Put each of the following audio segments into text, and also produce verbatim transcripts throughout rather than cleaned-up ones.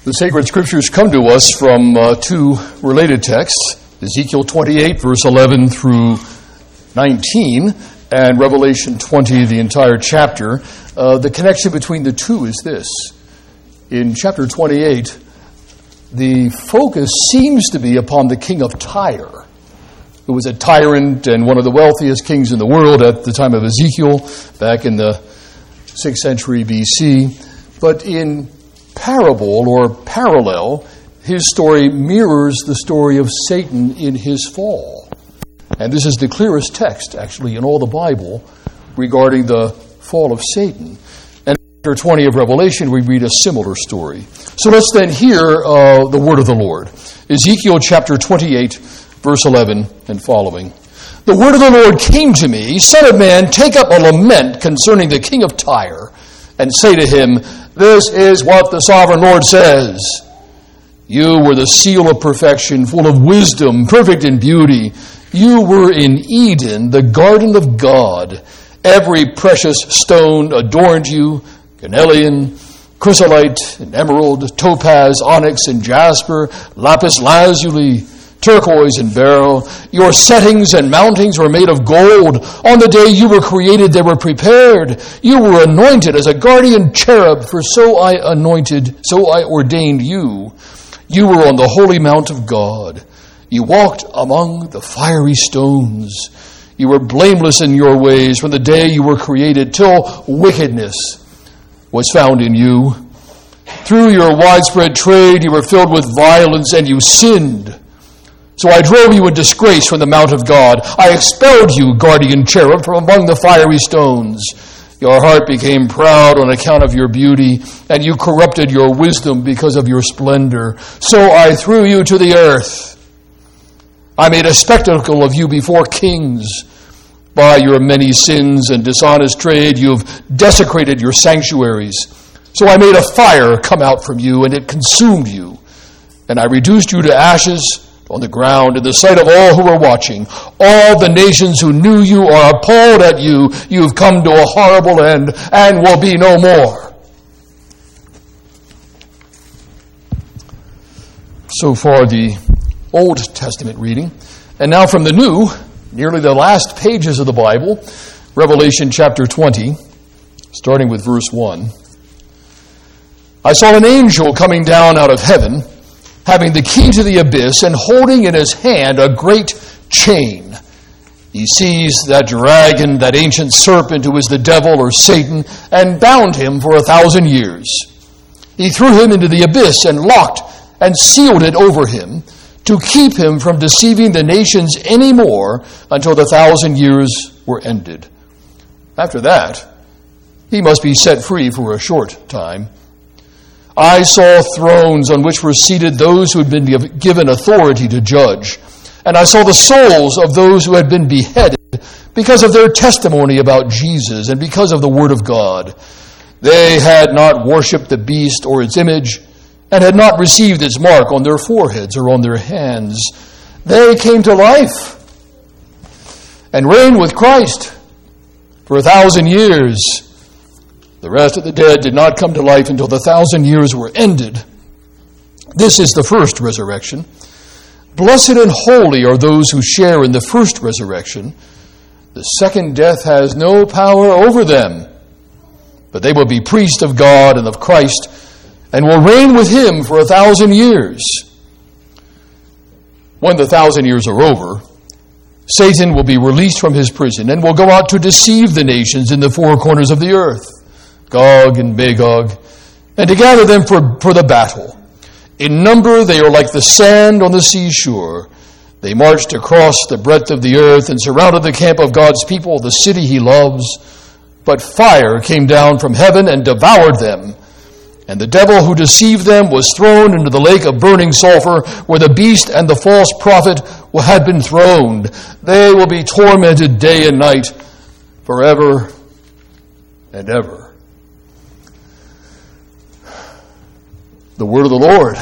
The sacred scriptures come to us from uh, two related texts, Ezekiel twenty-eight, verse eleven through nineteen, and Revelation twenty, the entire chapter. Uh, the connection between the two is this. In chapter twenty-eight, the focus seems to be upon the king of Tyre, who was a tyrant and one of the wealthiest kings in the world at the time of Ezekiel, back in the sixth century B C. But in parable or parallel, his story mirrors the story of Satan in his fall. And this is the clearest text, actually, in all the Bible regarding the fall of Satan. And in chapter twenty of Revelation, we read a similar story. So let's then hear uh, the word of the Lord. Ezekiel chapter twenty-eight, verse eleven and following. The word of the Lord came to me, Son of man, take up a lament concerning the king of Tyre, and say to him, this is what the sovereign Lord says. You were the seal of perfection, full of wisdom, perfect in beauty. You were in Eden, the garden of God. Every precious stone adorned you, carnelian, chrysolite, and emerald, topaz, onyx, and jasper, lapis lazuli, turquoise and beryl. Your settings and mountings were made of gold. On the day you were created, they were prepared. You were anointed as a guardian cherub, for so I anointed, so I ordained you. You were on the holy mount of God. You walked among the fiery stones. You were blameless in your ways from the day you were created till wickedness was found in you. Through your widespread trade, you were filled with violence and you sinned. So I drove you in disgrace from the mount of God. I expelled you, guardian cherub, from among the fiery stones. Your heart became proud on account of your beauty, and you corrupted your wisdom because of your splendor. So I threw you to the earth. I made a spectacle of you before kings. By your many sins and dishonest trade, you have desecrated your sanctuaries. So I made a fire come out from you, and it consumed you. And I reduced you to ashes on the ground in the sight of all who were watching. All the nations who knew you are appalled at you. You've come to a horrible end and will be no more. So far the Old Testament reading. And now from the New, nearly the last pages of the Bible, Revelation chapter twenty, starting with verse one. I saw an angel coming down out of heaven, having the key to the abyss, and holding in his hand a great chain. He seized that dragon, that ancient serpent who is the devil or Satan, and bound him for a thousand years. He threw him into the abyss and locked and sealed it over him to keep him from deceiving the nations any more until the thousand years were ended. After that, he must be set free for a short time. I saw thrones on which were seated those who had been given authority to judge. And I saw the souls of those who had been beheaded because of their testimony about Jesus and because of the word of God. They had not worshipped the beast or its image and had not received its mark on their foreheads or on their hands. They came to life and reigned with Christ for a thousand years. The rest of the dead did not come to life until the thousand years were ended. This is the first resurrection. Blessed and holy are those who share in the first resurrection. The second death has no power over them, but they will be priests of God and of Christ and will reign with him for a thousand years. When the thousand years are over, Satan will be released from his prison and will go out to deceive the nations in the four corners of the earth, Gog and Magog, and to gather them for, for the battle. In number they are like the sand on the seashore. They marched across the breadth of the earth and surrounded the camp of God's people, the city he loves. But fire came down from heaven and devoured them. And the devil who deceived them was thrown into the lake of burning sulfur, where the beast and the false prophet had been thrown. They will be tormented day and night forever and ever. The word of the Lord.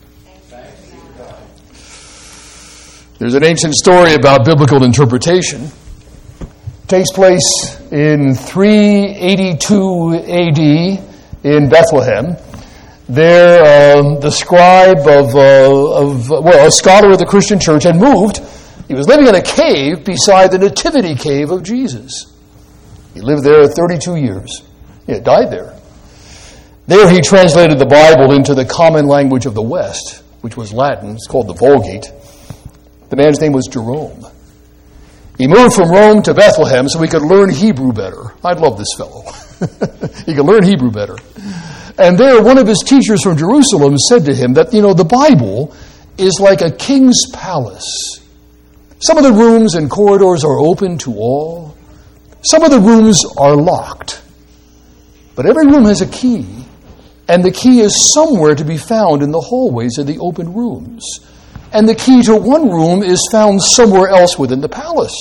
There's an ancient story about biblical interpretation. It takes place in three eighty-two A D in Bethlehem. There, um, the scribe of, uh, of, well, a scholar of the Christian church had moved. He was living in a cave beside the nativity cave of Jesus. He lived there thirty-two years. He had died there. There he translated the Bible into the common language of the West, which was Latin. It's called the Vulgate. The man's name was Jerome. He moved from Rome to Bethlehem so he could learn Hebrew better. I love this fellow. He could learn Hebrew better. And there, one of his teachers from Jerusalem said to him that, you know, the Bible is like a king's palace. Some of the rooms and corridors are open to all. Some of the rooms are locked. But every room has a key, and the key is somewhere to be found in the hallways of the open rooms. And the key to one room is found somewhere else within the palace.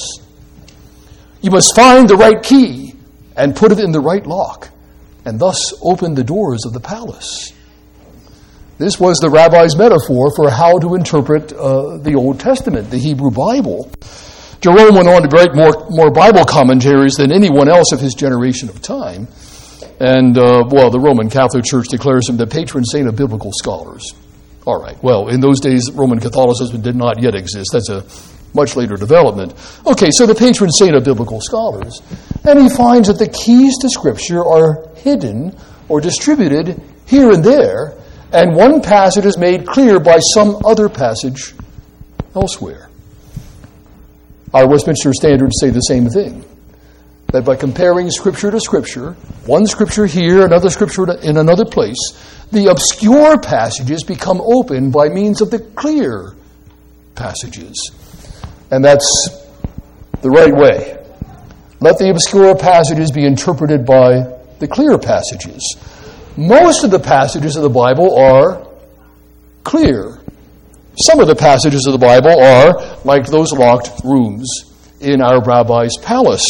You must find the right key and put it in the right lock, and thus open the doors of the palace. This was the rabbi's metaphor for how to interpret uh, the Old Testament, the Hebrew Bible. Jerome went on to write more, more Bible commentaries than anyone else of his generation of time. And, uh, well, the Roman Catholic Church declares him the patron saint of biblical scholars. All right, well, in those days, Roman Catholicism did not yet exist. That's a much later development. Okay, so the patron saint of biblical scholars. And he finds that the keys to Scripture are hidden or distributed here and there, and one passage is made clear by some other passage elsewhere. Our Westminster Standards say the same thing, that by comparing Scripture to Scripture, one Scripture here, another Scripture in another place, the obscure passages become open by means of the clear passages. And that's the right way. Let the obscure passages be interpreted by the clear passages. Most of the passages of the Bible are clear. Some of the passages of the Bible are like those locked rooms in our rabbi's palace.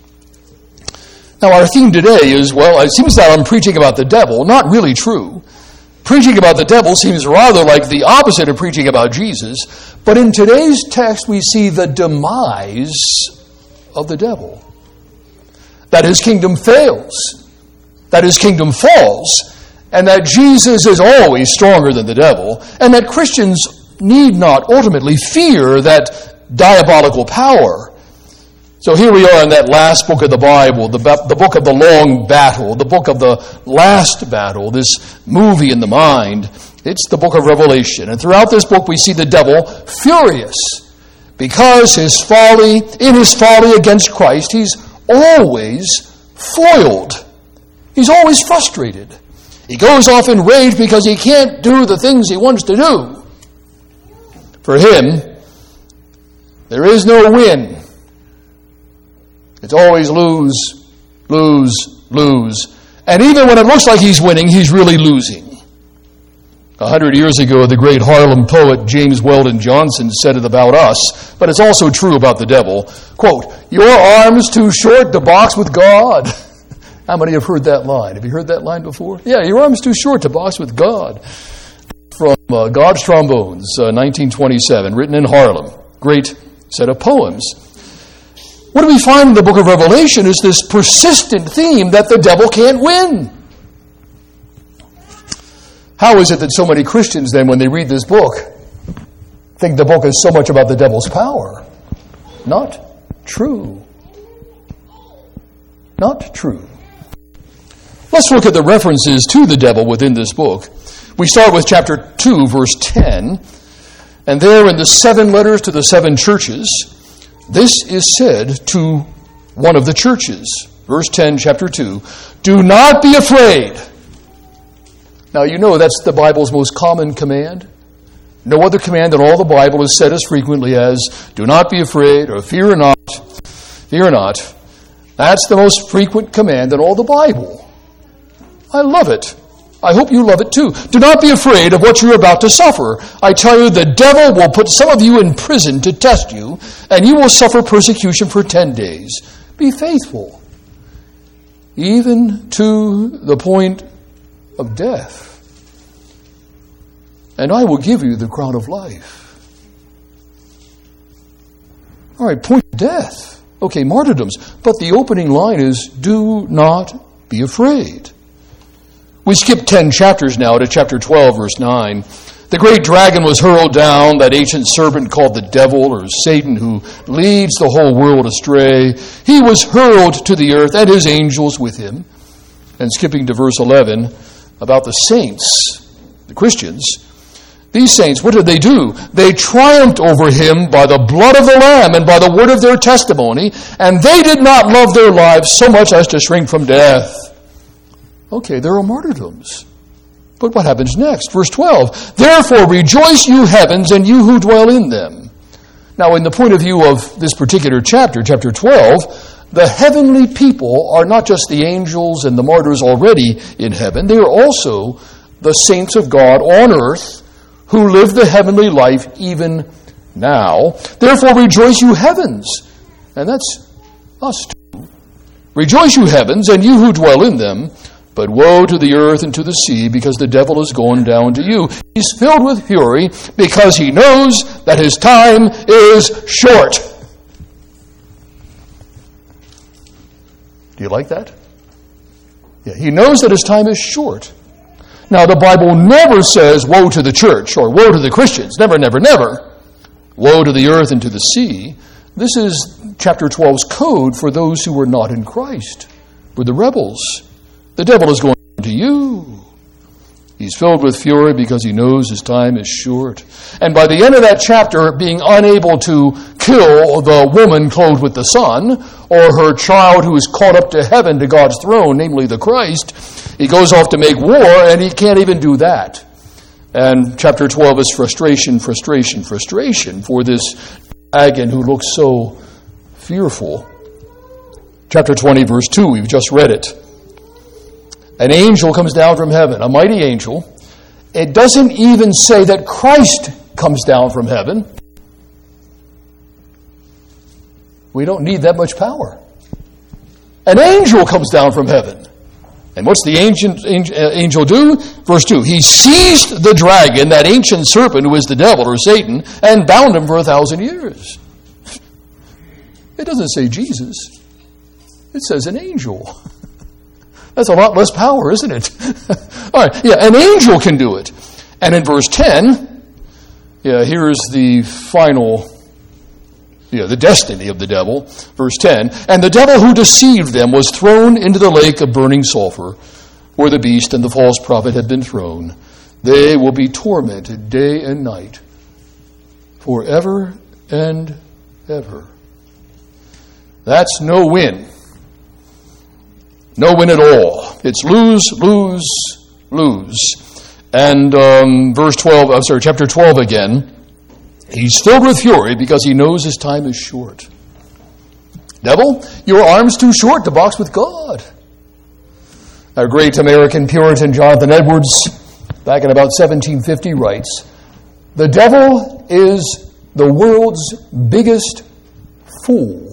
Now, our theme today is, well, it seems that I'm preaching about the devil. Not really true. Preaching about the devil seems rather like the opposite of preaching about Jesus. But in today's text, we see the demise of the devil. That his kingdom fails. That his kingdom falls. And that Jesus is always stronger than the devil. And that Christians need not ultimately fear that diabolical power. So here we are in that last book of the Bible, the, the book of the long battle, the book of the last battle, this movie in the mind. It's the book of Revelation. And throughout this book we see the devil furious because his folly, in his folly against Christ, he's always foiled. He's always frustrated. He goes off in rage because he can't do the things he wants to do. For him, there is no win. It's always lose, lose, lose. And even when it looks like he's winning, he's really losing. A hundred years ago, the great Harlem poet James Weldon Johnson said it about us, but it's also true about the devil. Quote, "Your arm's too short to box with God." How many have heard that line? Have you heard that line before? Yeah, your arm's too short to box with God. From uh, God's Trombones, uh, nineteen twenty-seven, written in Harlem. Great set of poems. What do we find in the book of Revelation is this persistent theme that the devil can't win. How is it that so many Christians then, when they read this book, think the book is so much about the devil's power? Not true. Not true. Let's look at the references to the devil within this book. We start with chapter two, verse ten. And there in the seven letters to the seven churches, this is said to one of the churches. Verse ten, chapter two. Do not be afraid. Now, you know that's the Bible's most common command. No other command in all the Bible is said as frequently as, do not be afraid, or fear not, fear not. That's the most frequent command in all the Bible. I love it. I hope you love it too. Do not be afraid of what you're about to suffer. I tell you, the devil will put some of you in prison to test you, and you will suffer persecution for ten days. Be faithful, even to the point of death, and I will give you the crown of life. All right, point of death. Okay, martyrdoms. But the opening line is, do not be afraid. We skip ten chapters now to chapter twelve, verse nine. The great dragon was hurled down, that ancient serpent called the devil or Satan, who leads the whole world astray. He was hurled to the earth, and his angels with him. And skipping to verse eleven, about the saints, the Christians. These saints, what did they do? They triumphed over him by the blood of the Lamb and by the word of their testimony, and they did not love their lives so much as to shrink from death. Okay, there are martyrdoms. But what happens next? Verse twelve, therefore rejoice, you heavens, and you who dwell in them. Now, in the point of view of this particular chapter, chapter twelve, the heavenly people are not just the angels and the martyrs already in heaven. They are also the saints of God on earth who live the heavenly life even now. Therefore rejoice, you heavens. And that's us too. Rejoice, you heavens, and you who dwell in them. But woe to the earth and to the sea, because the devil is going down to you. He's filled with fury, because he knows that his time is short. Do you like that? Yeah, he knows that his time is short. Now, the Bible never says, woe to the church, or woe to the Christians. Never, never, never. Woe to the earth and to the sea. This is chapter twelve's code for those who were not in Christ, for the rebels. The devil is going to you. He's filled with fury because he knows his time is short. And by the end of that chapter, being unable to kill the woman clothed with the sun, or her child who is caught up to heaven to God's throne, namely the Christ, he goes off to make war, and he can't even do that. And chapter twelve is frustration, frustration, frustration for this dragon who looks so fearful. Chapter twenty, verse two, we've just read it. An angel comes down from heaven, a mighty angel. It doesn't even say that Christ comes down from heaven. We don't need that much power. An angel comes down from heaven. And what's the ancient angel do? Verse two, he seized the dragon, that ancient serpent who is the devil or Satan, and bound him for a thousand years. It doesn't say Jesus. It says an angel. That's a lot less power, isn't it? All right, yeah, an angel can do it. And in verse ten, yeah, here's the final, yeah, the destiny of the devil. Verse ten, and the devil who deceived them was thrown into the lake of burning sulfur, where the beast and the false prophet had been thrown. They will be tormented day and night, forever and ever. That's no win. No win at all. It's lose, lose, lose. And um, verse twelve, I'm sorry, chapter twelve again. He's filled with fury because he knows his time is short. Devil, your arm's too short to box with God. Our great American Puritan Jonathan Edwards, back in about seventeen fifty, writes, the devil is the world's biggest fool.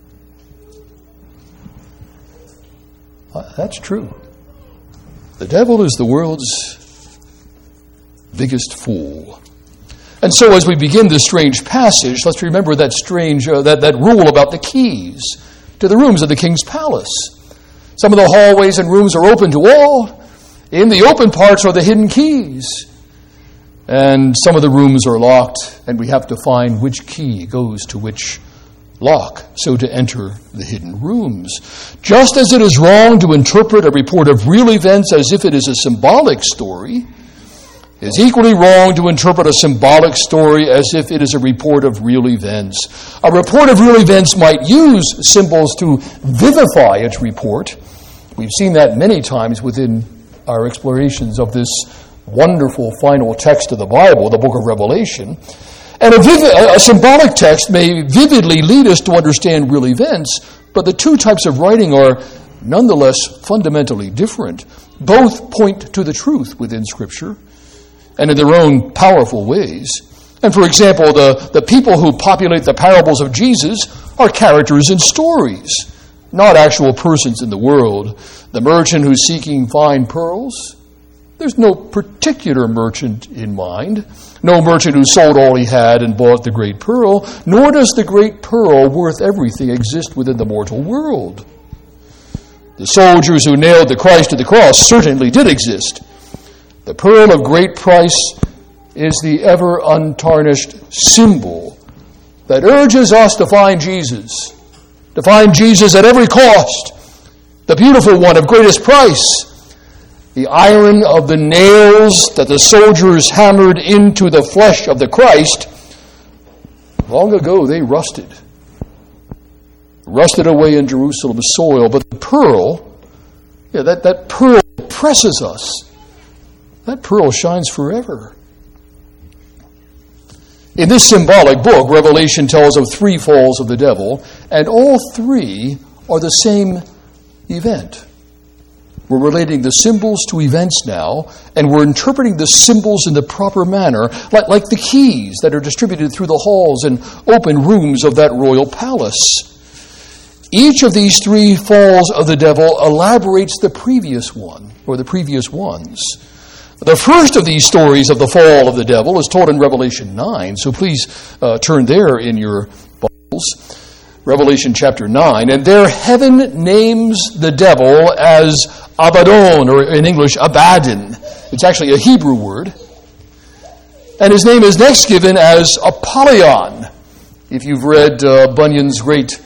That's true. The devil is the world's biggest fool. And so as we begin this strange passage, let's remember that strange, uh, that, that rule about the keys to the rooms of the king's palace. Some of the hallways and rooms are open to all. In the open parts are the hidden keys. And some of the rooms are locked, and we have to find which key goes to which lock, so to enter the hidden rooms. Just as it is wrong to interpret a report of real events as if it is a symbolic story, it is equally wrong to interpret a symbolic story as if it is a report of real events. A report of real events might use symbols to vivify its report. We've seen that many times within our explorations of this wonderful final text of the Bible, the book of Revelation. And a, vivid, a symbolic text may vividly lead us to understand real events, but the two types of writing are nonetheless fundamentally different. Both point to the truth within Scripture, and in their own powerful ways. And for example, the, the people who populate the parables of Jesus are characters in stories, not actual persons in the world. The merchant who's seeking fine pearls, there's no particular merchant in mind. No merchant who sold all he had and bought the great pearl, nor does the great pearl worth everything exist within the mortal world. The soldiers who nailed the Christ to the cross certainly did exist. The pearl of great price is the ever untarnished symbol that urges us to find Jesus, to find Jesus at every cost, the beautiful one of greatest price. The iron of the nails that the soldiers hammered into the flesh of the Christ, long ago they rusted. Rusted away in Jerusalem's soil. But the pearl, yeah, that, that pearl presses us. That pearl shines forever. In this symbolic book, Revelation tells of three falls of the devil, and all three are the same event. We're relating the symbols to events now, and we're interpreting the symbols in the proper manner, like, like the keys that are distributed through the halls and open rooms of that royal palace. Each of these three falls of the devil elaborates the previous one, or the previous ones. The first of these stories of the fall of the devil is told in Revelation nine, so please uh, turn there in your Bibles. Revelation chapter nine, and there heaven names the devil as Abaddon, or in English, Abaddon. It's actually a Hebrew word. And his name is next given as Apollyon. If you've read uh, Bunyan's great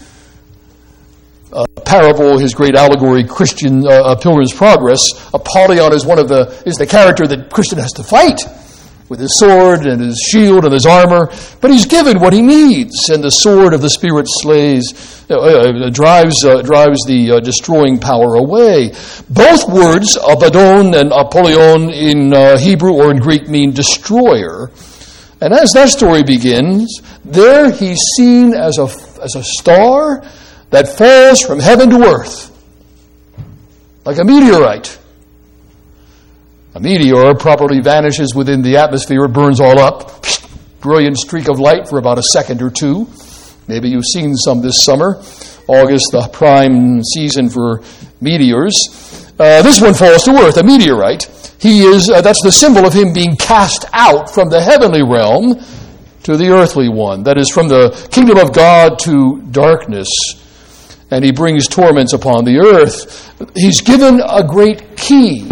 Uh, parable, his great allegory, Christian uh, Pilgrim's Progress, Apollyon is one of the is the character that Christian has to fight with his sword and his shield and his armor. But he's given what he needs, and the sword of the Spirit slays, uh, uh, drives uh, drives the uh, destroying power away. Both words, Abaddon and Apollyon, in uh, Hebrew or in Greek mean destroyer. And as that story begins, there he's seen as a as a star that falls from heaven to earth, like a meteorite. A meteor properly vanishes within the atmosphere, it burns all up. Brilliant streak of light for about a second or two. Maybe you've seen some this summer. August, the prime season for meteors. Uh, this one falls to earth, a meteorite. He is, uh, that's the symbol of him being cast out from the heavenly realm to the earthly one. That is, from the kingdom of God to darkness. And he brings torments upon the earth. He's given a great key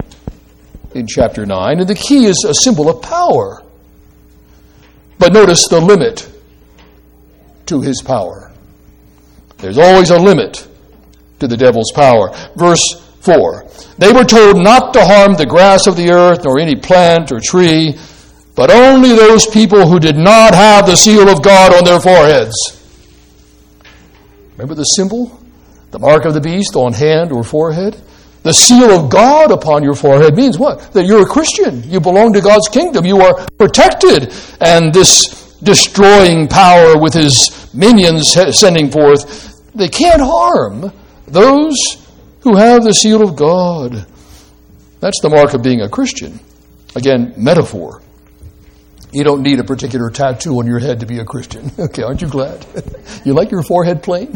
in chapter nine, and the key is a symbol of power. But notice the limit to his power. There's always a limit to the devil's power. Verse four, they were told not to harm the grass of the earth, nor any plant or tree, but only those people who did not have the seal of God on their foreheads. Remember the symbol? The mark of the beast on hand or forehead? The seal of God upon your forehead means what? That you're a Christian. You belong to God's kingdom. You are protected. And this destroying power with his minions sending forth, they can't harm those who have the seal of God. That's the mark of being a Christian. Again, metaphor. You don't need a particular tattoo on your head to be a Christian. Okay, aren't you glad? You like your forehead plain?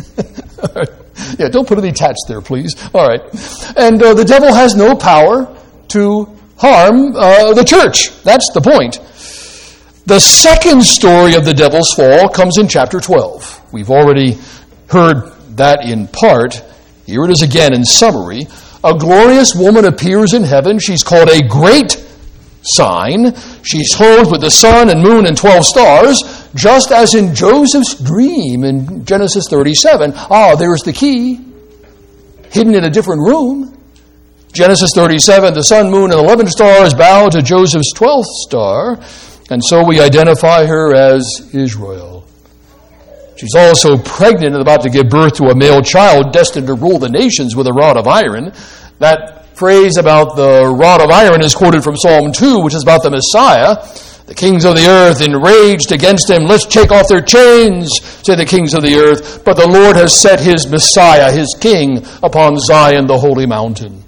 Yeah, don't put any tats there, please. All right. And uh, the devil has no power to harm uh, the church. That's the point. The second story of the devil's fall comes in chapter twelve. We've already heard that in part. Here it is again in summary. A glorious woman appears in heaven. She's called a great sign. She's clothed with the sun and moon and twelve stars, just as in Joseph's dream in Genesis thirty-seven. Ah, there's the key, hidden in a different room. Genesis thirty-seven, the sun, moon, and eleven stars bow to Joseph's twelfth star, and so we identify her as Israel. She's also pregnant and about to give birth to a male child destined to rule the nations with a rod of iron. That phrase about the rod of iron is quoted from Psalm two, which is about the Messiah. The kings of the earth enraged against him. Let's take off their chains, say the kings of the earth. But the Lord has set his Messiah, his king, upon Zion, the holy mountain.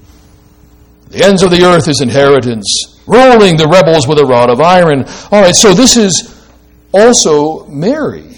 The ends of the earth his inheritance, ruling the rebels with a rod of iron. All right, so this is also Mary.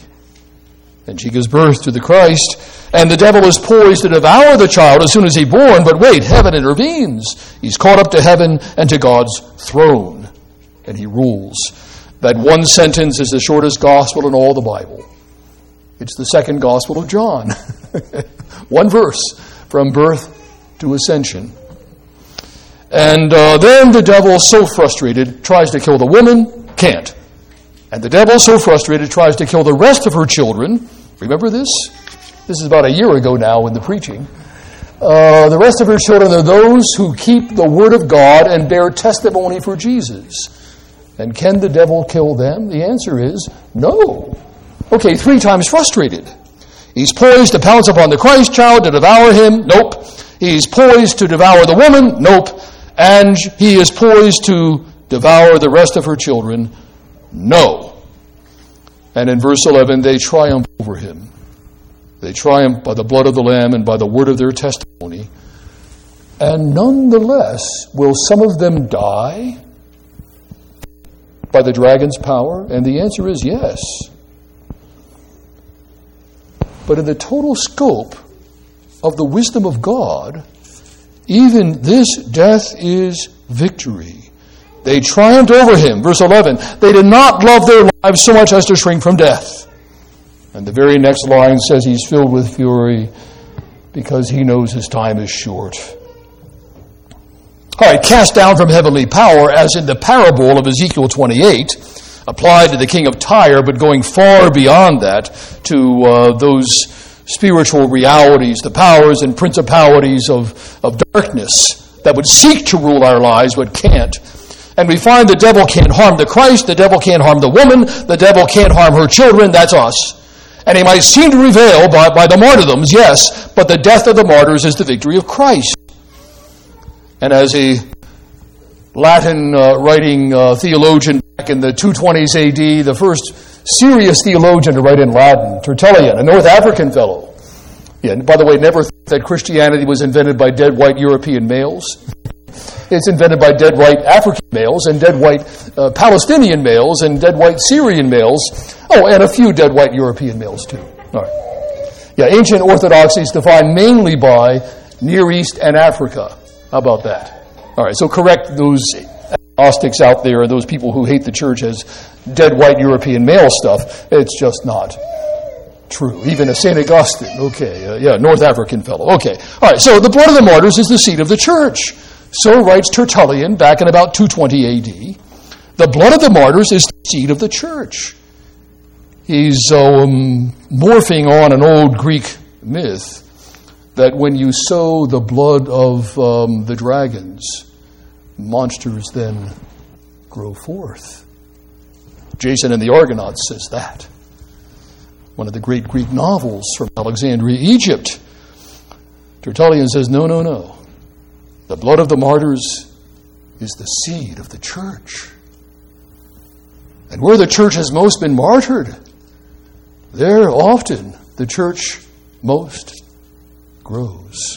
And she gives birth to the Christ. And the devil is poised to devour the child as soon as he's born. But wait, heaven intervenes. He's caught up to heaven and to God's throne. And he rules. That one sentence is the shortest gospel in all the Bible. It's the second gospel of John. One verse, from birth to ascension. And uh, then the devil, so frustrated, tries to kill the woman, can't. And the devil, so frustrated, tries to kill the rest of her children. Remember this? This is about a year ago now in the preaching. Uh, the rest of her children are those who keep the word of God and bear testimony for Jesus. And can the devil kill them? The answer is no. Okay, three times frustrated. He's poised to pounce upon the Christ child to devour him. Nope. He's poised to devour the woman. Nope. And he is poised to devour the rest of her children. No. And in verse eleven, they triumph over him. They triumph by the blood of the Lamb and by the word of their testimony. And nonetheless, will some of them die by the dragon's power? And the answer is yes. But in the total scope of the wisdom of God, even this death is victory. They triumphed over him. Verse eleven, they did not love their lives so much as to shrink from death. And the very next line says he's filled with fury because he knows his time is short. All right, cast down from heavenly power, as in the parable of Ezekiel twenty-eight, applied to the king of Tyre, but going far beyond that to uh, those spiritual realities, the powers and principalities of, of darkness that would seek to rule our lives but can't. And we find the devil can't harm the Christ, the devil can't harm the woman, the devil can't harm her children, that's us. And he might seem to prevail by, by the martyrdoms, yes, but the death of the martyrs is the victory of Christ. And as a Latin uh, writing uh, theologian back in the two twenties A D, the first serious theologian to write in Latin, Tertullian, a North African fellow. Yeah, and by the way, never thought that Christianity was invented by dead white European males. It's invented by dead white African males and dead white uh, Palestinian males and dead white Syrian males. Oh, and a few dead white European males too. All right. Yeah, ancient orthodoxy is defined mainly by Near East and Africa. How about that? All right, so correct those agnostics out there, those people who hate the church as dead white European male stuff. It's just not true. Even a Saint Augustine, okay, uh, yeah, North African fellow. Okay, all right, so the blood of the martyrs is the seed of the church. So writes Tertullian back in about two twenty A D. The blood of the martyrs is the seed of the church. He's um, morphing on an old Greek myth that when you sow the blood of um, the dragons, monsters then grow forth. Jason and the Argonauts says that. One of the great Greek novels from Alexandria, Egypt. Tertullian says, no, no, no. The blood of the martyrs is the seed of the church. And where the church has most been martyred, there often the church most grows.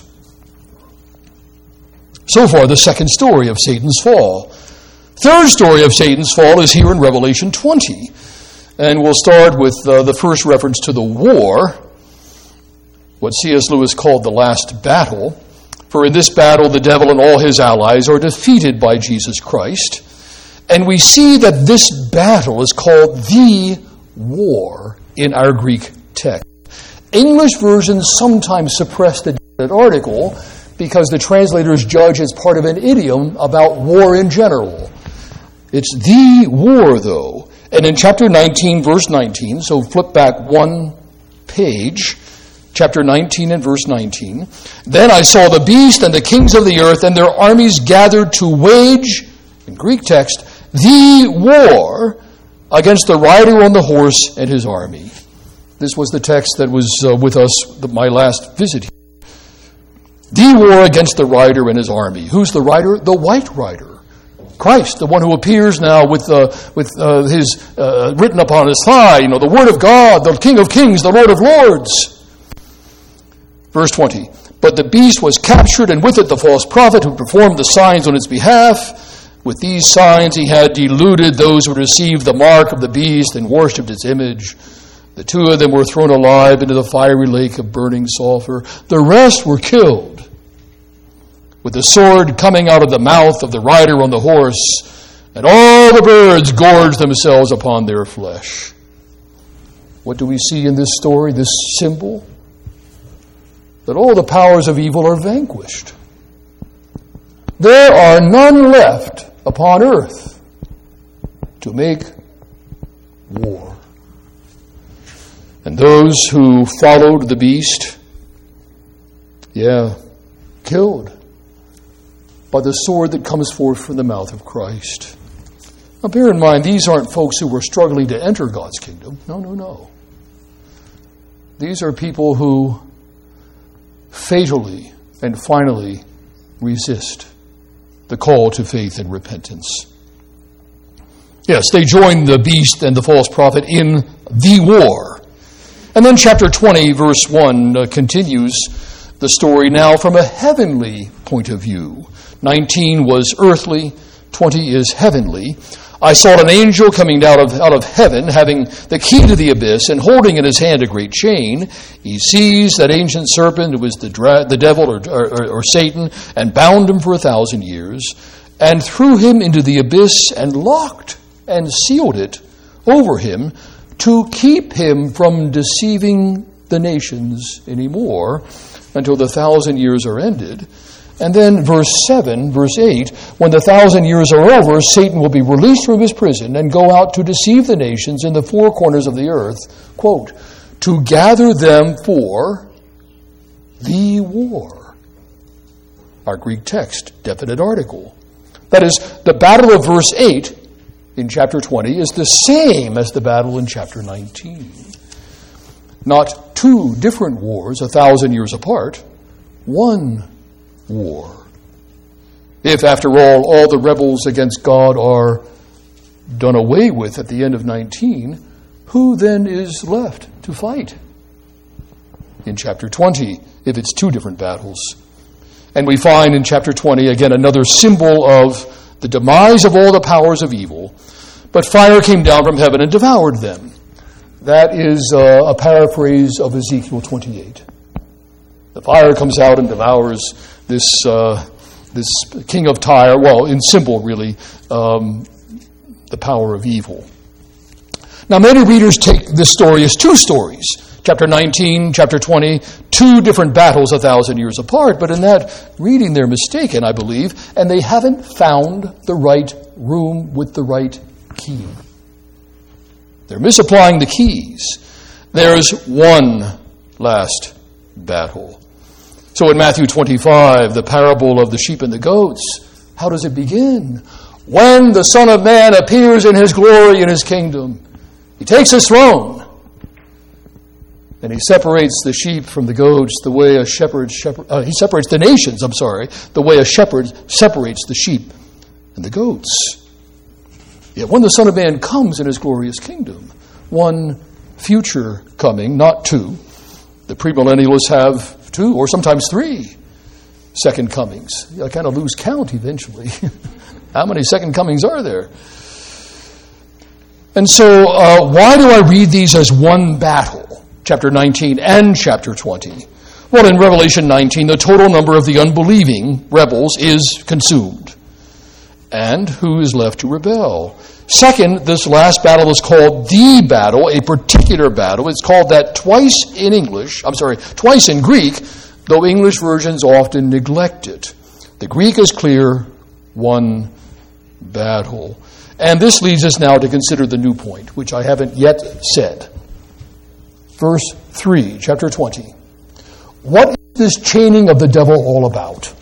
So far, the second story of Satan's fall. Third story of Satan's fall is here in Revelation twenty. And we'll start with uh, the first reference to the war, what C S Lewis called the last battle. For in this battle, the devil and all his allies are defeated by Jesus Christ. And we see that this battle is called the war in our Greek text. English versions sometimes suppress the article because the translators judge as part of an idiom about war in general. It's the war, though. And in chapter nineteen, verse nineteen, so flip back one page, chapter nineteen and verse nineteen. Then I saw the beast and the kings of the earth and their armies gathered to wage, in Greek text, the war against the rider on the horse and his army. This was the text that was uh, with us my last visit here. The war against the rider and his army. Who's the rider? The white rider. Christ, the one who appears now with uh, with uh, his uh, written upon his thigh, you know, the Word of God, the King of Kings, the Lord of Lords. Verse twenty, but the beast was captured, and with it the false prophet who performed the signs on its behalf. With these signs he had deluded those who received the mark of the beast and worshipped its image. The two of them were thrown alive into the fiery lake of burning sulfur. The rest were killed with the sword coming out of the mouth of the rider on the horse, and all the birds gorged themselves upon their flesh. What do we see in this story, this symbol? That all the powers of evil are vanquished. there are none left upon earth to make war. And those who followed the beast, yeah, killed by the sword that comes forth from the mouth of Christ. Now bear in mind, these aren't folks who were struggling to enter God's kingdom. No, no, no. These are people who fatally and finally resist the call to faith and repentance. Yes, they joined the beast and the false prophet in the war. And then chapter twenty, verse one, uh, continues the story now from a heavenly point of view. nineteen was earthly, twenty is heavenly. I saw an angel coming out of, out of heaven, having the key to the abyss, and holding in his hand a great chain. He seized that ancient serpent, who was the, dra- the devil or, or, or Satan, and bound him for a thousand years, and threw him into the abyss, and locked and sealed it over him, to keep him from deceiving the nations anymore, until the thousand years are ended. And then verse seven, verse eight, when the thousand years are over, Satan will be released from his prison and go out to deceive the nations in the four corners of the earth, quote, to gather them for the war. Our Greek text, definite article. That is, the battle of verse eight in chapter twenty is the same as the battle in chapter nineteen. Not two different wars a thousand years apart, one war. If, after all, all the rebels against God are done away with at the end of nineteen, who then is left to fight? In chapter twenty, if it's two different battles. And we find in chapter twenty, again, another symbol of the demise of all the powers of evil. But fire came down from heaven and devoured them. That is uh, a paraphrase of Ezekiel twenty-eight. The fire comes out and devours this uh, this king of Tyre, well, in symbol, really, um, the power of evil. Now, many readers take this story as two stories. Chapter nineteen, chapter twenty, two different battles a thousand years apart, but in that reading they're mistaken, I believe, and they haven't found the right room with the right key. They're misapplying the keys. There's one last battle. So in Matthew twenty-five, the parable of the sheep and the goats, how does it begin? When the Son of Man appears in his glory in his kingdom, he takes his throne, and he separates the sheep from the goats the way a shepherd, shepherd uh, he separates the nations, I'm sorry, the way a shepherd separates the sheep and the goats. Yet when the Son of Man comes in his glorious kingdom, one future coming, not two. The premillennialists have two or sometimes three second comings. I kind of lose count eventually. How many second comings are there? And so uh, why do I read these as one battle, chapter nineteen and chapter twenty? Well, in Revelation nineteen, the total number of the unbelieving rebels is consumed. And who is left to rebel? Second, this last battle is called the battle, a particular battle. It's called that twice in English, I'm sorry, twice in Greek, though English versions often neglect it. The Greek is clear, one battle. And this leads us now to consider the new point, which I haven't yet said. Verse three, chapter twenty. What is this chaining of the devil all about?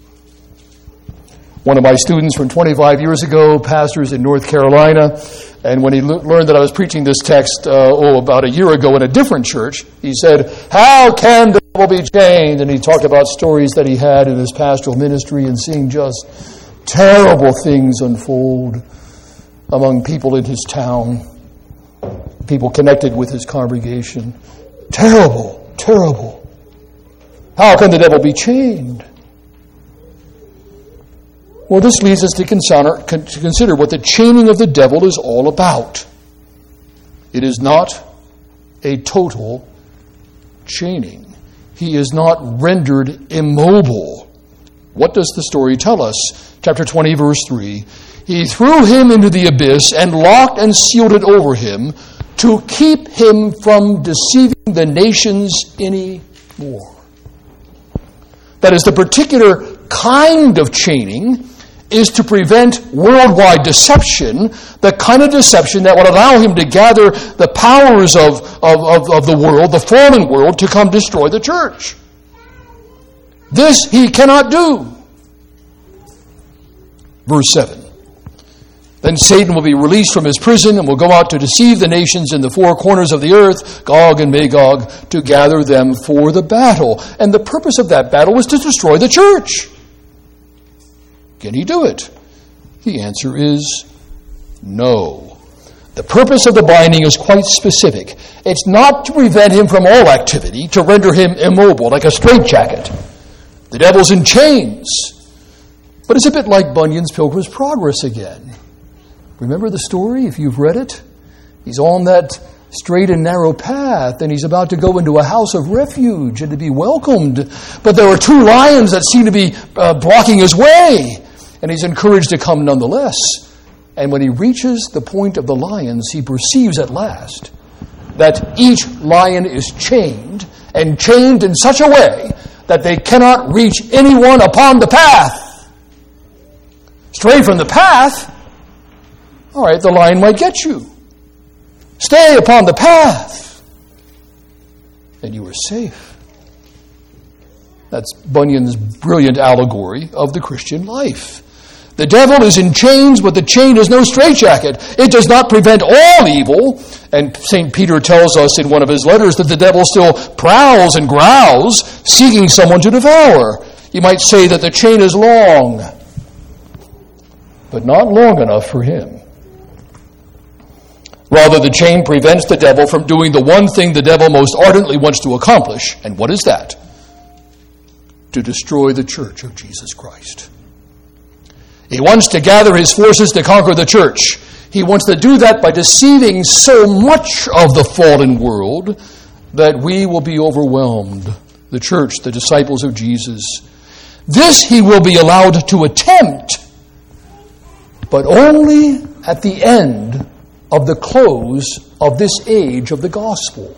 One of my students from twenty-five years ago pastors in North Carolina, and when he le- learned that I was preaching this text, uh, oh, about a year ago in a different church, he said, "How can the devil be chained?" And he talked about stories that he had in his pastoral ministry and seeing just terrible things unfold among people in his town, people connected with his congregation. Terrible, terrible. How can the devil be chained? Well, this leads us to consider, to consider what the chaining of the devil is all about. It is not a total chaining. He is not rendered immobile. What does the story tell us? Chapter twenty, verse three. He threw him into the abyss and locked and sealed it over him to keep him from deceiving the nations any more. That is, the particular kind of chaining is to prevent worldwide deception, the kind of deception that would allow him to gather the powers of, of, of, of the world, the fallen world, to come destroy the church. This he cannot do. Verse seven. Then Satan will be released from his prison and will go out to deceive the nations in the four corners of the earth, Gog and Magog, to gather them for the battle. And the purpose of that battle was to destroy the church. Can he do it? The answer is no. The purpose of the binding is quite specific. It's not to prevent him from all activity, to render him immobile, like a straitjacket. The devil's in chains. But it's a bit like Bunyan's Pilgrim's Progress again. Remember the story, if you've read it? He's on that straight and narrow path, and he's about to go into a house of refuge and to be welcomed. But there are two lions that seem to be uh, blocking his way, and he's encouraged to come nonetheless. And when he reaches the point of the lions, he perceives at last that each lion is chained, and chained in such a way that they cannot reach anyone upon the path. Stray from the path, all right, the lion might get you. Stay upon the path, and you are safe. That's Bunyan's brilliant allegory of the Christian life. The devil is in chains, but the chain is no straitjacket. It does not prevent all evil. And Saint Peter tells us in one of his letters that the devil still prowls and growls, seeking someone to devour. You might say that the chain is long, but not long enough for him. Rather, the chain prevents the devil from doing the one thing the devil most ardently wants to accomplish. And what is that? To destroy the church of Jesus Christ. He wants to gather his forces to conquer the church. He wants to do that by deceiving so much of the fallen world that we will be overwhelmed. The church, the disciples of Jesus. This he will be allowed to attempt, but only at the end of the close of this age of the gospel.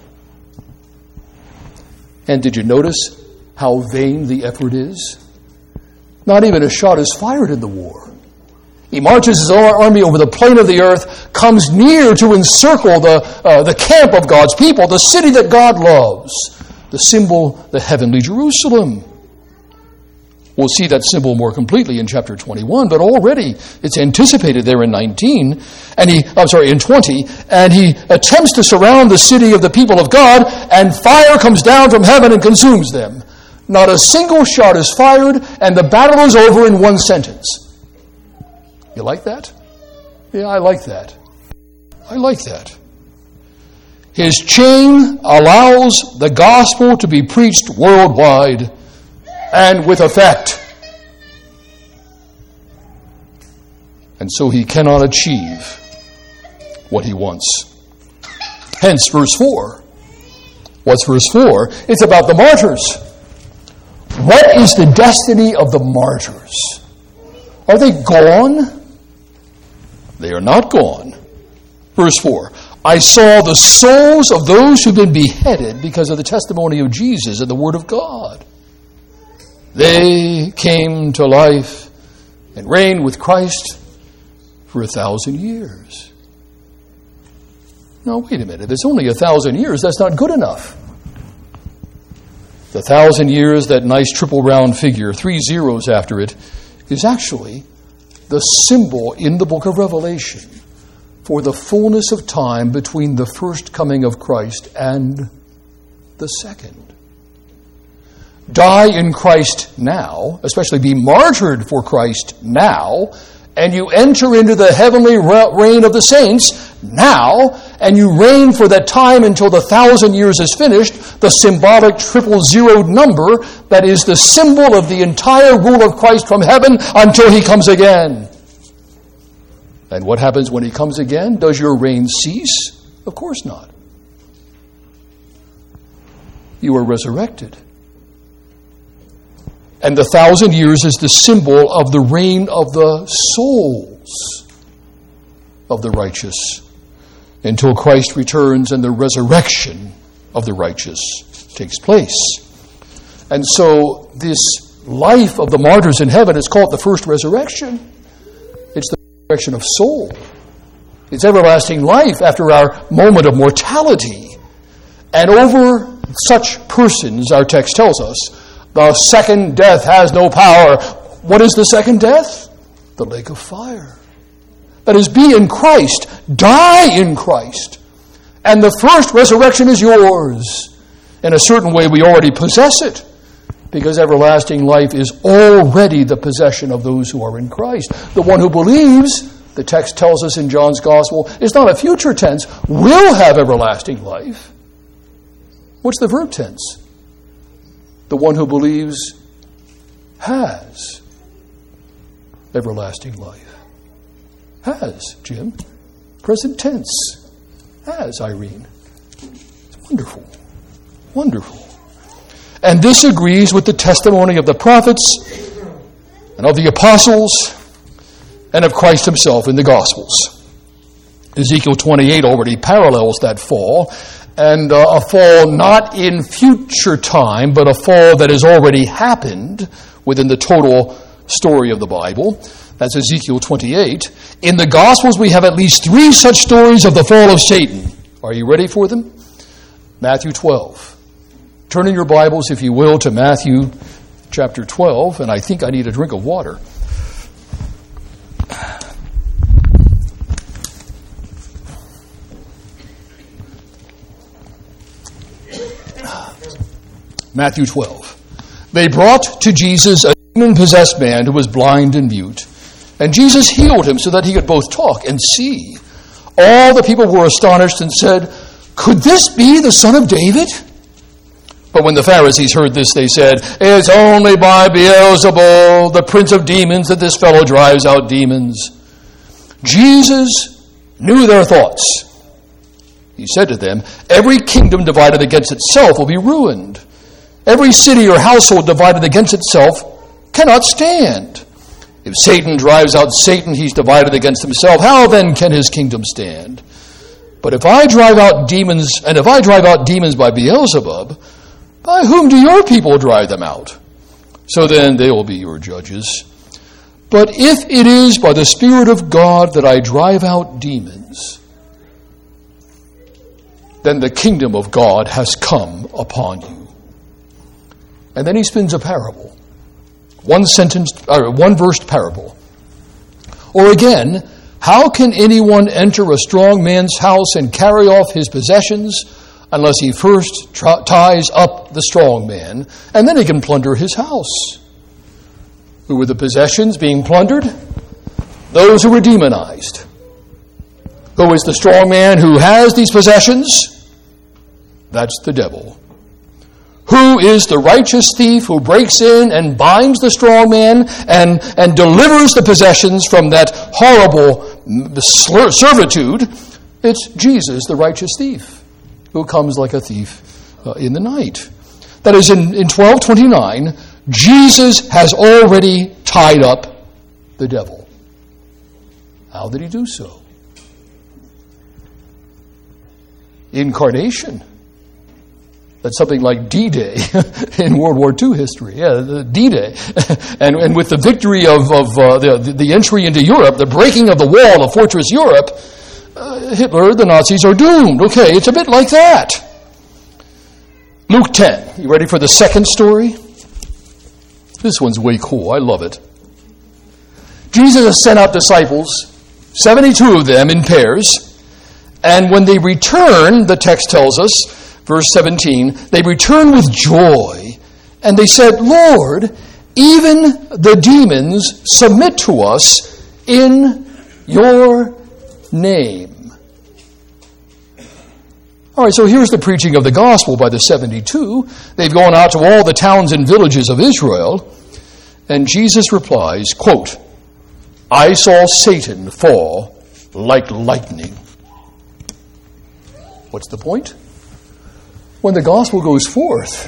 And did you notice how vain the effort is? Not even a shot is fired in the war. He marches his army over the plain of the earth, comes near to encircle the, uh, the camp of God's people, the city that God loves, the symbol, the heavenly Jerusalem. We'll see that symbol more completely in chapter twenty-one, but already it's anticipated there in nineteen, and he, I'm sorry, in twenty, and he attempts to surround the city of the people of God, and fire comes down from heaven and consumes them. Not a single shot is fired, and the battle is over in one sentence. You like that? Yeah, I like that. I like that. His chain allows the gospel to be preached worldwide, and with effect. And so he cannot achieve what he wants. Hence, verse four. What's verse four? It's about the martyrs. What is the destiny of the martyrs? Are they gone? They are not gone. Verse four. I saw the souls of those who've been beheaded because of the testimony of Jesus and the Word of God. They came to life and reigned with Christ for a thousand years. Now, wait a minute. If it's only a thousand years, that's not good enough. The thousand years, that nice triple round figure, three zeros after it, is actually the symbol in the book of Revelation for the fullness of time between the first coming of Christ and the second. Die in Christ now, especially be martyred for Christ now, and you enter into the heavenly reign of the saints now, and you reign for that time until the thousand years is finished, the symbolic triple-zeroed number that is the symbol of the entire rule of Christ from heaven until he comes again. And what happens when he comes again? Does your reign cease? Of course not. You are resurrected. And the thousand years is the symbol of the reign of the souls of the righteous until Christ returns and the resurrection of the righteous takes place. And so this life of the martyrs in heaven is called the first resurrection. It's the resurrection of soul. It's everlasting life after our moment of mortality. And over such persons, our text tells us, the second death has no power. What is the second death? The lake of fire. That is, be in Christ, die in Christ. And the first resurrection is yours. In a certain way, we already possess it, because everlasting life is already the possession of those who are in Christ. The one who believes, the text tells us in John's Gospel, is not a future tense, will have everlasting life. What's the verb tense? The one who believes has everlasting life. Has, Jim. Present tense. Has, Irene. It's wonderful. Wonderful. And this agrees with the testimony of the prophets and of the apostles and of Christ himself in the Gospels. Ezekiel twenty-eight already parallels that fall, and uh, a fall not in future time, but a fall that has already happened within the total story of the Bible. That's Ezekiel twenty-eight. In the Gospels, we have at least three such stories of the fall of Satan. Are you ready for them? Matthew twelve. Turn in your Bibles, if you will, to Matthew chapter twelve, and I think I need a drink of water. Matthew twelve. They brought to Jesus a demon-possessed man who was blind and mute, and Jesus healed him so that he could both talk and see. All the people were astonished and said, "Could this be the son of David?" But when the Pharisees heard this, they said, "It's only by Beelzebul, the prince of demons, that this fellow drives out demons." Jesus knew their thoughts. He said to them, "Every kingdom divided against itself will be ruined. Every city or household divided against itself cannot stand. If Satan drives out Satan, he's divided against himself. How then can his kingdom stand? But if I drive out demons, and if I drive out demons by Beelzebub, by whom do your people drive them out? So then they will be your judges. But if it is by the Spirit of God that I drive out demons, then the kingdom of God has come upon you." And then he spins a parable. One sentence, or one versed parable. Or again, how can anyone enter a strong man's house and carry off his possessions unless he first tra- ties up the strong man, and then he can plunder his house? Who were the possessions being plundered? Those who were demonized. Who is the strong man who has these possessions? That's the devil. Who is the righteous thief who breaks in and binds the strong man and, and delivers the possessions from that horrible servitude? It's Jesus, the righteous thief, who comes like a thief uh, in the night. That is, in, in twelve twenty-nine, Jesus has already tied up the devil. How did he do so? Incarnation. That's something like D-Day in World War Two history. Yeah, the D-Day. and, and with the victory of, of uh, the, the entry into Europe, the breaking of the wall of Fortress Europe, uh, Hitler, the Nazis are doomed. Okay, it's a bit like that. Luke ten. You ready for the second story? This one's way cool. I love it. Jesus has sent out disciples, seventy-two of them in pairs, and when they return, the text tells us, verse seventeen, they returned with joy, and they said, "Lord, even the demons submit to us in your name." All right, so here's the preaching of the gospel by the seventy-two. They've gone out to all the towns and villages of Israel, and Jesus replies, quote, "I saw Satan fall like lightning." What's the point? When the gospel goes forth,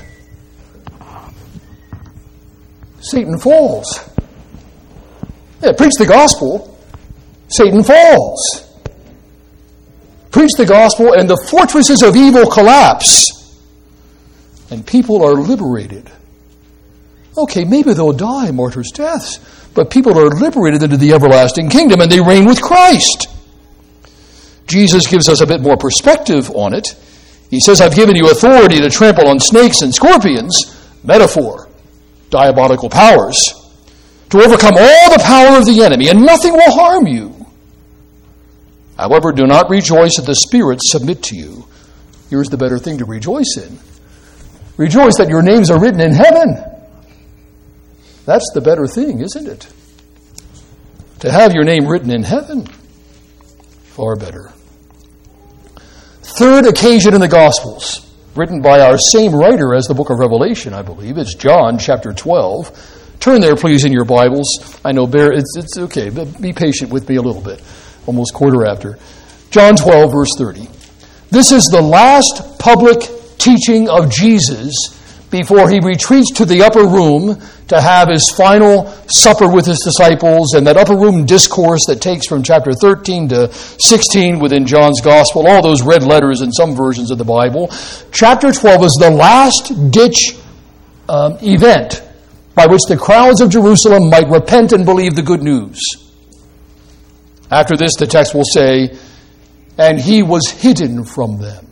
Satan falls. Yeah, preach the gospel, Satan falls. Preach the gospel, and the fortresses of evil collapse, and people are liberated. Okay, maybe they'll die martyrs' deaths, but people are liberated into the everlasting kingdom and they reign with Christ. Jesus gives us a bit more perspective on it. He says, I've given you authority to trample on snakes and scorpions, metaphor, diabolical powers, to overcome all the power of the enemy, and nothing will harm you. However, do not rejoice that the spirits submit to you. Here's the better thing to rejoice in. Rejoice that your names are written in heaven. That's the better thing, isn't it? To have your name written in heaven. Far better. Third occasion in the Gospels, written by our same writer as the book of Revelation, I believe. It's John chapter twelve. Turn there, please, in your Bibles. I know, bear, it's, it's okay, but be patient with me a little bit. Almost quarter after. John twelve, verse thirty. This is the last public teaching of Jesus before he retreats to the upper room to have his final supper with his disciples, and that upper room discourse that takes from chapter thirteen to sixteen within John's Gospel, all those red letters in some versions of the Bible. Chapter twelve is the last-ditch um, event by which the crowds of Jerusalem might repent and believe the good news. After this, the text will say, and he was hidden from them.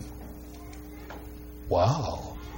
Wow.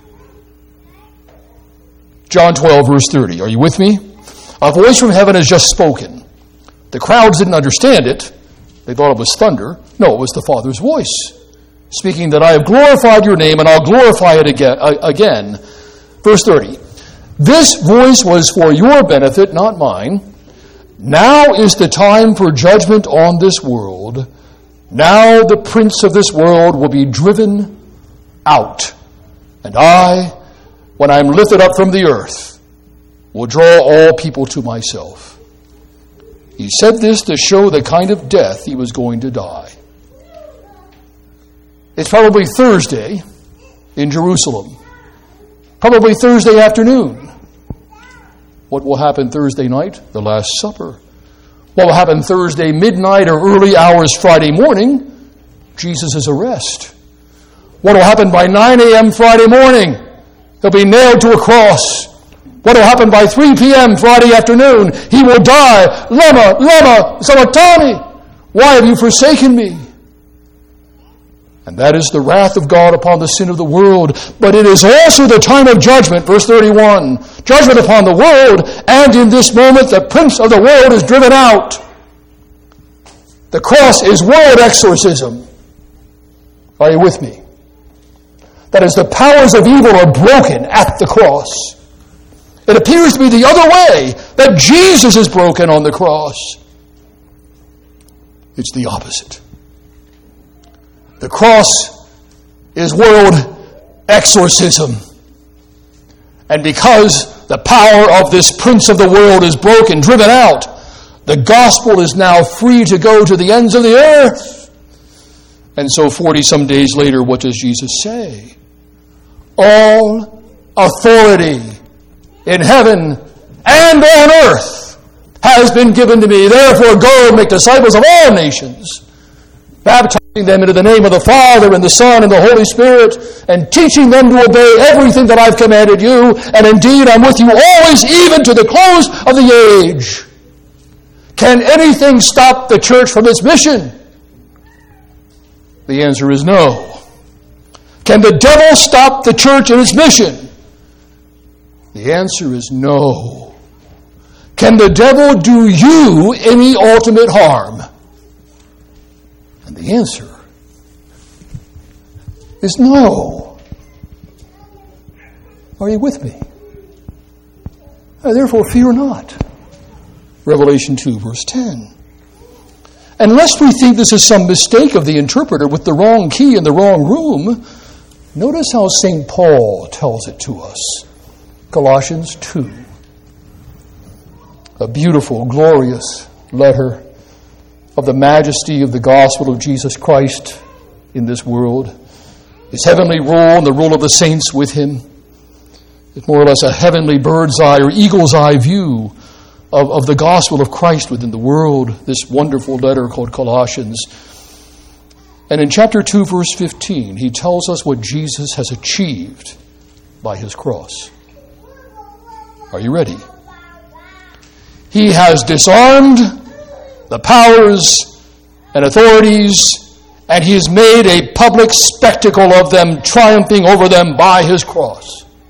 John twelve, verse thirty. Are you with me? A voice from heaven has just spoken. The crowds didn't understand it. They thought it was thunder. No, it was the Father's voice, speaking that I have glorified your name and I'll glorify it again. Uh, again. Verse thirty. This voice was for your benefit, not mine. Now is the time for judgment on this world. Now the prince of this world will be driven out. And I, when I am lifted up from the earth, will draw all people to myself. He said this to show the kind of death he was going to die. It's probably Thursday in Jerusalem. Probably Thursday afternoon. What will happen Thursday night? The Last Supper. What will happen Thursday midnight or early hours Friday morning? Jesus' arrest. What will happen by nine a.m. Friday morning? He'll be nailed to a cross. What will happen by three p.m. Friday afternoon? He will die. Lama, lama, sabachthani. Why have you forsaken me? And that is the wrath of God upon the sin of the world. But it is also the time of judgment. Verse thirty-one. Judgment upon the world, and in this moment the prince of the world is driven out. The cross is world exorcism. Are you with me? That is, the powers of evil are broken at the cross. It appears to be the other way, that Jesus is broken on the cross. It's the opposite. The cross is world exorcism. And because the power of this prince of the world is broken, driven out, the gospel is now free to go to the ends of the earth. And so forty-some days later, what does Jesus say? All authority in heaven and on earth has been given to me. Therefore, go and make disciples of all nations, baptizing them into the name of the Father and the Son and the Holy Spirit, and teaching them to obey everything that I've commanded you. And indeed, I'm with you always, even to the close of the age. Can anything stop the church from its mission? The answer is no. Can the devil stop the church in its mission? The answer is no. Can the devil do you any ultimate harm? And the answer is no. Are you with me? Therefore, fear not. Revelation two, verse ten. And lest we think this is some mistake of the interpreter with the wrong key in the wrong room, notice how Saint Paul tells it to us. Colossians two. A beautiful, glorious letter of the majesty of the gospel of Jesus Christ in this world. His heavenly rule and the rule of the saints with him. It's more or less a heavenly bird's eye or eagle's eye view of, of the gospel of Christ within the world. This wonderful letter called Colossians. And in chapter two, verse fifteen, he tells us what Jesus has achieved by his cross. Are you ready? He has disarmed the powers and authorities, and he has made a public spectacle of them, triumphing over them by his cross.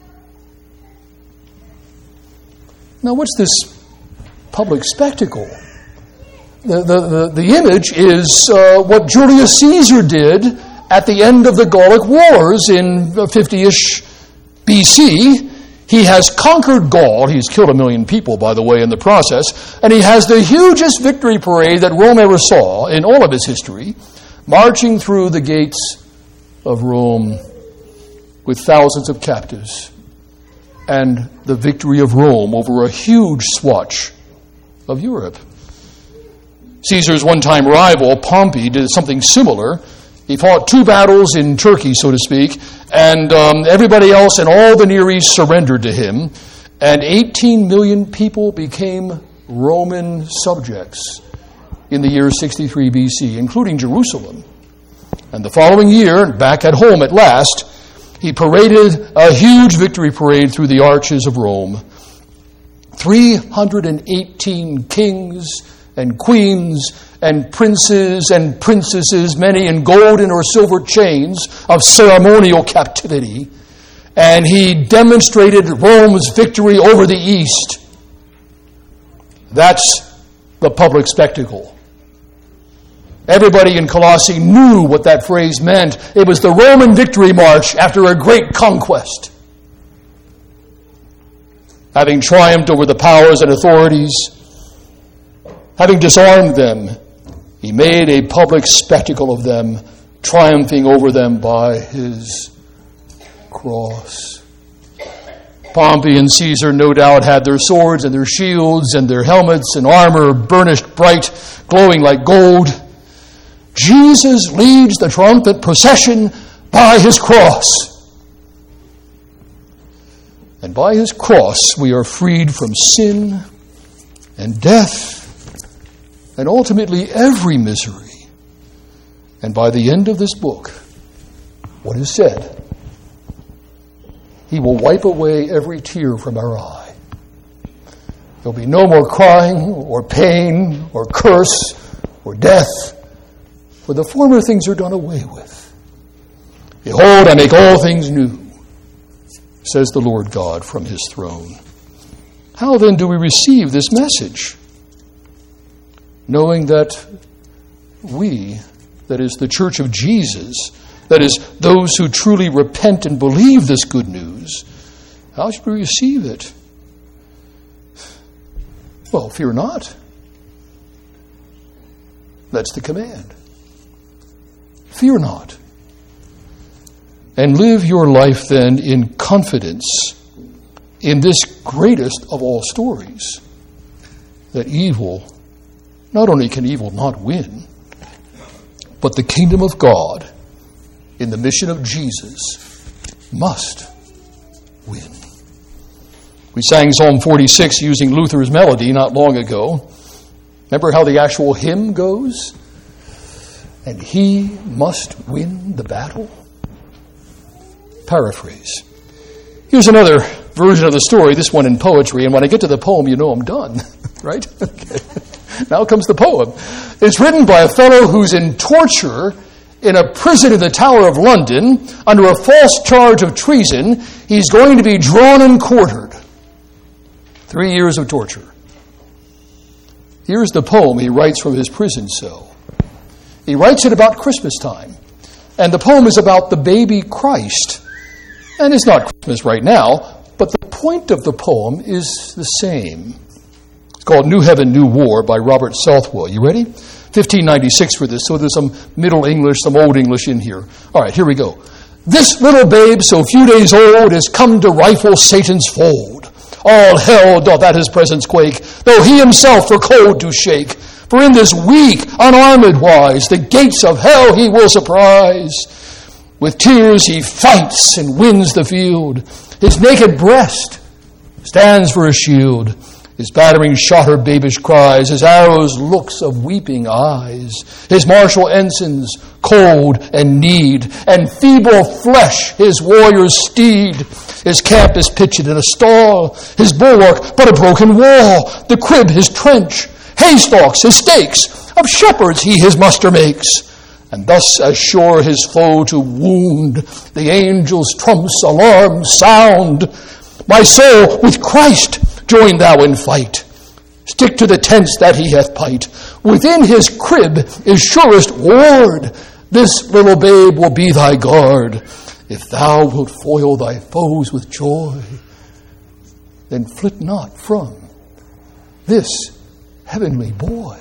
Now, what's this public spectacle? The, the, the, the image is uh, what Julius Caesar did at the end of the Gallic Wars in fifty-ish B C. He has conquered Gaul. He's killed a million people, by the way, in the process. And he has the hugest victory parade that Rome ever saw in all of its history, marching through the gates of Rome with thousands of captives. And the victory of Rome over a huge swatch of Europe. Caesar's one-time rival, Pompey, did something similar. He fought two battles in Turkey, so to speak, and um, everybody else in all the Near East surrendered to him, and eighteen million people became Roman subjects in the year sixty-three B C, including Jerusalem. And the following year, back at home at last, he paraded a huge victory parade through the arches of Rome. three hundred eighteen kings and queens and princes and princesses, many in golden or silver chains of ceremonial captivity. And he demonstrated Rome's victory over the East. That's the public spectacle. Everybody in Colossae knew what that phrase meant. It was the Roman victory march after a great conquest. Having triumphed over the powers and authorities, having disarmed them, he made a public spectacle of them, triumphing over them by his cross. Pompey and Caesar no doubt had their swords and their shields and their helmets and armor burnished bright, glowing like gold. Jesus leads the triumphant procession by his cross. And by his cross we are freed from sin and death and ultimately every misery. And by the end of this book, what is said? He will wipe away every tear from our eye. There'll be no more crying or pain or curse or death, for the former things are done away with. Behold, I make all things new, says the Lord God from his throne. How then do we receive this message? Knowing that we, that is the Church of Jesus, that is those who truly repent and believe this good news, how should we receive it? Well, fear not. That's the command. Fear not. And live your life then in confidence in this greatest of all stories, that evil, not only can evil not win, but the kingdom of God in the mission of Jesus must win. We sang Psalm forty-six using Luther's melody not long ago. Remember how the actual hymn goes? And he must win the battle. Paraphrase. Here's another version of the story, this one in poetry, and when I get to the poem, you know I'm done, right? Okay. Now comes the poem. It's written by a fellow who's in torture in a prison in the Tower of London under a false charge of treason. He's going to be drawn and quartered. Three years of torture. Here's the poem he writes from his prison cell. He writes it about Christmas time. And the poem is about the baby Christ. And it's not Christmas right now, but the point of the poem is the same. It's called New Heaven, New War by Robert Southwell. You ready? fifteen ninety-six for this, so there's some Middle English, some Old English in here. All right, here we go. This little babe, so few days old, is come to rifle Satan's fold. All hell doth at his presence quake, though he himself for cold do shake. For in this weak, unarmed wise, the gates of hell he will surprise. With tears he fights and wins the field. His naked breast stands for a shield. His battering shot her babish cries, his arrows looks of weeping eyes, his martial ensigns cold and need, and feeble flesh his warrior's steed. His camp is pitched in a stall, his bulwark but a broken wall, the crib his trench, haystacks his stakes, of shepherds he his muster makes. And thus as sure his foe to wound, the angels' trumps alarm sound. My soul, with Christ join thou in fight. Stick to the tents that he hath pight. Within his crib is surest ward. This little babe will be thy guard. If thou wilt foil thy foes with joy, then flit not from this heavenly boy.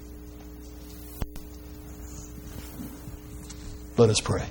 Let us pray.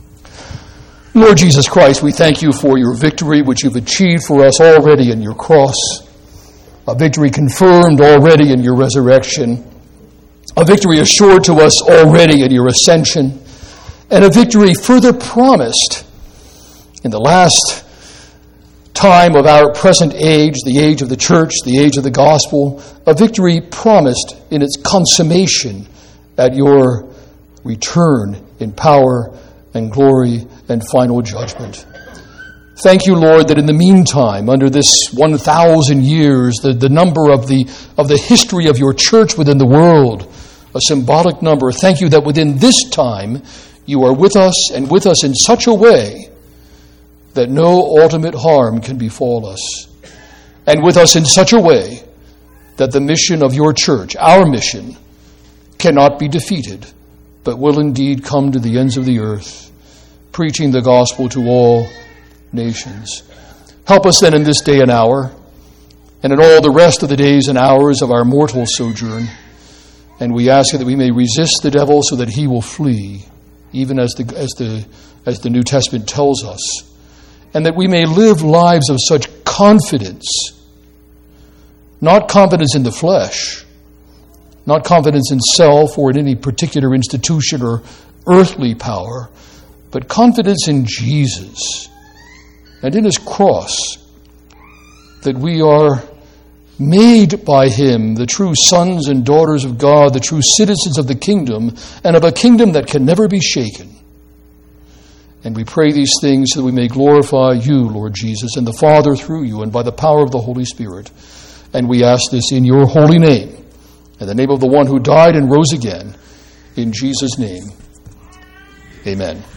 Lord Jesus Christ, we thank you for your victory which you've achieved for us already in your cross, a victory confirmed already in your resurrection, a victory assured to us already in your ascension, and a victory further promised in the last time of our present age, the age of the church, the age of the gospel, a victory promised in its consummation at your return in power and glory and final judgment. Thank you, Lord, that in the meantime, under this one thousand years, the, the number of the, of the history of your church within the world, a symbolic number, thank you that within this time you are with us and with us in such a way that no ultimate harm can befall us. And with us in such a way that the mission of your church, our mission, cannot be defeated, but will indeed come to the ends of the earth, preaching the gospel to all nations. Help us then in this day and hour, and in all the rest of the days and hours of our mortal sojourn. And we ask that we may resist the devil so that he will flee, even as the, as the, as the New Testament tells us. And that we may live lives of such confidence, not confidence in the flesh, not confidence in self or in any particular institution or earthly power, but confidence in Jesus and in his cross, that we are made by him the true sons and daughters of God, the true citizens of the kingdom, and of a kingdom that can never be shaken. And we pray these things so that we may glorify you, Lord Jesus, and the Father through you, and by the power of the Holy Spirit. And we ask this in your holy name, in the name of the one who died and rose again, in Jesus' name. Amen.